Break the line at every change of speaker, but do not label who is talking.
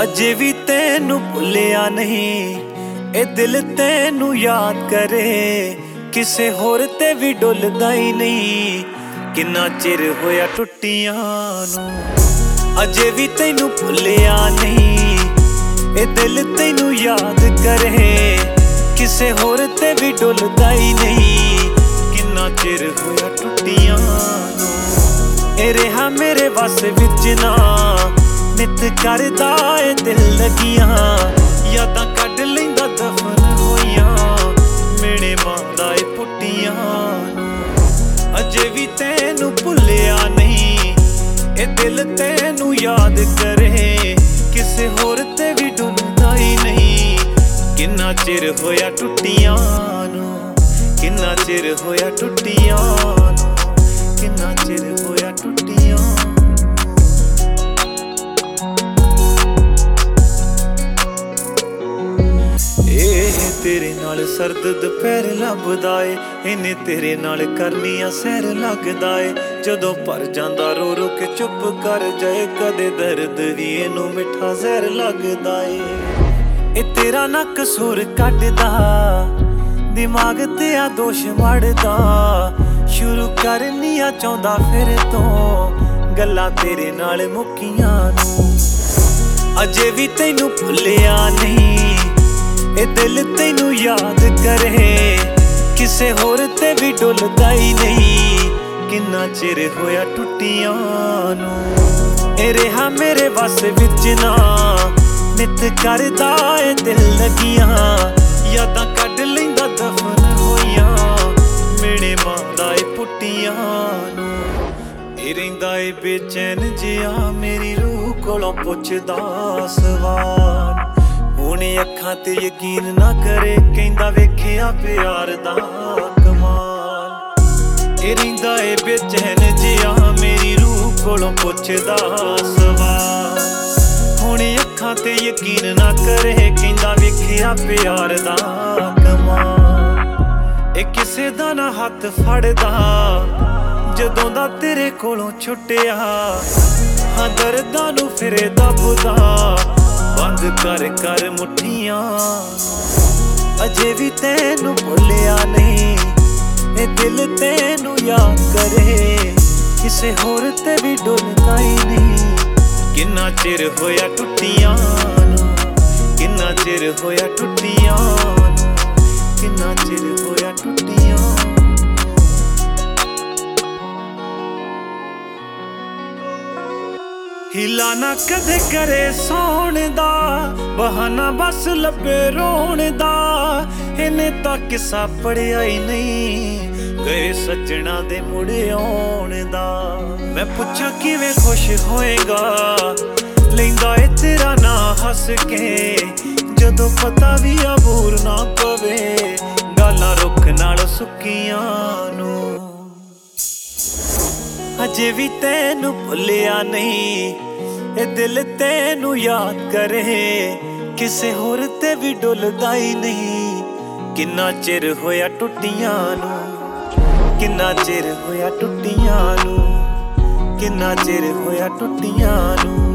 ਅਜੇ ਵੀ ਤੈਨੂੰ ਭੁੱਲਿਆ ਨਹੀਂ, ਇਹ ਦਿਲ ਤੈਨੂੰ ਯਾਦ ਕਰੇ। ਕਿਸੇ ਹੋਰ ਤੇ ਵੀ ਡੁੱਲਦਾ ਹੀ ਨਹੀਂ, ਕਿੰਨਾ ਚਿਰ ਹੋਇਆ ਟੁੱਟੀਆਂ ਨੂੰ। ਅਜੇ ਵੀ ਤੈਨੂੰ ਭੁੱਲਿਆ ਨਹੀਂ, ਇਹ ਦਿਲ ਤੈਨੂੰ ਯਾਦ ਕਰੇ। ਕਿਸੇ ਹੋਰ ਤੇ ਵੀ ਡੁੱਲਦਾ ਹੀ ਨਹੀਂ, ਕਿੰਨਾ ਚਿਰ ਹੋਇਆ ਟੁੱਟੀਆਂ ਨੂੰ। ਇਹ ਰਿਹਾ ਮੇਰੇ ਵੱਸ ਵਿੱਚ ਨਾ, ਨਿਤ ਕਰਦਾ ਏ ਦਿਲ ਲੱਗੀਆਂ। ਯਾਦਾਂ ਕੱਢ ਲੈਂਦਾ ਦਫਨ ਹੋਈਆਂ, ਮੇਰੇ ਮਾਂਦਾ ਏ ਪੁੱਟੀਆਂ ਨੂੰ। ਅਜੇ ਵੀ ਤੈਨੂੰ ਭੁੱਲਿਆ ਨਹੀਂ, ਇਹ ਦਿਲ ਤੈਨੂੰ ਯਾਦ ਕਰੇ। ਕਿਸੇ ਹੋਰ ਤੇ ਵੀ ਡੁੱਲਦਾ ਹੀ ਨਹੀਂ, ਕਿੰਨਾ ਚਿਰ ਹੋਇਆ ਟੁੱਟੀਆਂ ਨੂੰ। ਕਿੰਨਾ ਚਿਰ ਹੋਇਆ ਟੁੱਟੀਆਂ ਨੂੰ, ਕਿੰਨਾ ਚਿਰ ਹੋਇਆ ਟੁੱਟੀਆਂ। ਤੇਰੇ ਨਾਲ ਸਰਦ ਦੁਪਹਿਰ ਲੱਭਦਾ ਏ, ਇਹਨੇ ਤੇਰੇ ਨਾਲ ਕਰਨੀਆਂ ਸੈਰ ਲੱਗਦਾ ਏ। ਜਦੋਂ ਭਰ ਜਾਂਦਾ ਰੋ ਰੋ ਕੇ ਚੁੱਪ ਕਰ ਜਾਏ, ਕਦੇ ਦਰਦ ਵੀ ਇਹਨੂੰ ਮਿੱਠਾ ਜ਼ਹਿਰ ਲੱਗਦਾ ਏ। ਇਹ ਤੇਰਾ ਨਾ ਕਸੂਰ ਕੱਢਦਾ, ਦਿਮਾਗ ਤੇ ਆ ਦੋਸ਼ ਵੜਦਾ। ਸ਼ੁਰੂ ਕਰਨੀਆਂ ਚਾਹੁੰਦਾ ਫਿਰ ਤੋਂ, ਗੱਲਾਂ ਤੇਰੇ ਨਾਲ ਮੁੱਕੀਆਂ ਨੂੰ। ਅਜੇ ਵੀ ਤੈਨੂੰ ਭੁੱਲਿਆ ਨਹੀਂ, ਇਹ ਦਿਲ ਤੈਨੂੰ ਯਾਦ ਕਰੇ। ਕਿਸੇ ਹੋਰ ਤੇ ਵੀ ਡੁੱਲਦਾ ਹੀ ਨਹੀਂ, ਕਿੰਨਾ ਚਿਰ ਹੋਇਆ ਟੁੱਟੀਆਂ ਨੂੰ। ਇਹ ਰਿਹਾ ਮੇਰੇ ਵੱਸ ਵਿੱਚ ਨਾ, ਨਿਤ ਕਰਦਾ ਏ ਦਿਲ ਲੱਗੀਆਂ। ਯਾਦਾਂ ਕੱਢ ਲੈਂਦਾ ਦਫਨ ਹੋਈਆਂ, ਮੇਰੇ ਮਾਂਦਾ ਏ ਪੁੱਟੀਆਂ ਨੂੰ। ਇਹ ਰਹਿੰਦਾ ਏ ਬੇਚੈਨ ਜਿਹਾ, ਮੇਰੀ ਰੂਹ ਕੋਲੋਂ ਪੁੱਛਦਾ ਸਵਾਲ। ਹੁਣ ਅੱਖਾਂ ਤੇ ਯਕੀਨ ਨਾ ਕਰੇ, ਕਹਿੰਦਾ ਵੇਖਿਆ ਪਿਆਰ ਦਾ ਕਮਾਲ। ਇਹ ਰਹਿੰਦਾ ਏ ਬੇਚੈਨ ਜਿਹਾ, ਮੇਰੀ ਰੂਹ ਕੋਲੋਂ ਪੁੱਛਦਾ ਸਵਾਲ। ਹੁਣ ਅੱਖਾਂ ਤੇ ਯਕੀਨ ਨਾ ਕਰੇ, ਕਹਿੰਦਾ ਵੇਖਿਆ ਪਿਆਰ ਦਾ ਕਮਾਲ। ਇਹ ਕਿਸੇ ਦਾ ਨਾ ਹੱਥ ਫੜਦਾ, ਜਦੋਂ ਦਾ ਤੇਰੇ ਕੋਲੋਂ ਛੁੱਟਿਆ। ਹਾਂ ਦਰਦਾਂ ਨੂੰ ਫਿਰੇ ਦੱਬਦਾ, ਬੰਦ ਕਰ ਕਰ ਮੁੱਠੀਆਂ। ਅਜੇ ਵੀ ਤੈਨੂੰ ਭੁੱਲਿਆ ਨਹੀਂ, ਇਹ ਦਿਲ ਤੈਨੂੰ ਯਾਦ ਕਰੇ। ਕਿਸੇ ਹੋਰ ਤੇ ਵੀ ਡੁੱਲਦਾ ਹੀ ਨਹੀਂ, ਕਿੰਨਾ ਚਿਰ ਹੋਇਆ ਟੁੱਟੀਆਂ ਨੂੰ। ਕਿੰਨਾ ਚਿਰ ਹੋਇਆ ਟੁੱਟੀਆਂ ਨੂੰ, ਕਿੰਨਾ ਚਿਰ ਹੋਇਆ ਟੁੱਟੀਆਂ। ਹੀਲਾ ਨਾ ਕਦੇ ਕਰੇ ਸੌਣ ਦਾ, ਬਹਾਨਾ ਬਸ ਲੱਭੇ ਰੋਣ ਦਾ। ਇਹਨੇ ਤਾਂ ਕਿੱਸਾ ਪੜਿਆ ਹੀ ਨਹੀਂ, ਗਏ ਸੱਜਣਾ ਦੇ ਮੁੜ ਆਉਣ ਦਾ। ਮੈਂ ਪੁੱਛਾਂ ਕਿਵੇਂ ਖੁਸ਼ ਹੋਏਗਾ, ਲੈਂਦਾ ਏ ਤੇਰਾ ਨਾਂ ਹੱਸ ਕੇ। ਜਦੋਂ ਪਤਾ ਵੀ ਅਬੂਰ ਨਾ ਪਵੇ, ਗਾਲਾਂ ਰੁੱਖ ਨਾਲ ਸੁੱਕੀਆਂ ਨੂੰ। ਅਜੇ ਵੀ ਤੈਨੂੰ ਭੁੱਲਿਆ ਨਹੀਂ, ਇਹ ਦਿਲ ਤੈਨੂੰ ਯਾਦ ਕਰੇ। ਕਿਸੇ ਹੋਰ ਤੇ ਵੀ ਡੁੱਲਦਾ ਹੀ ਨਹੀਂ, ਕਿੰਨਾ ਚਿਰ ਹੋਇਆ ਟੁੱਟੀਆਂ ਨੂੰ। ਕਿੰਨਾ ਚਿਰ ਹੋਇਆ ਟੁੱਟੀਆਂ ਨੂੰ, ਕਿੰਨਾ ਚਿਰ ਹੋਇਆ ਟੁੱਟੀਆਂ ਨੂੰ।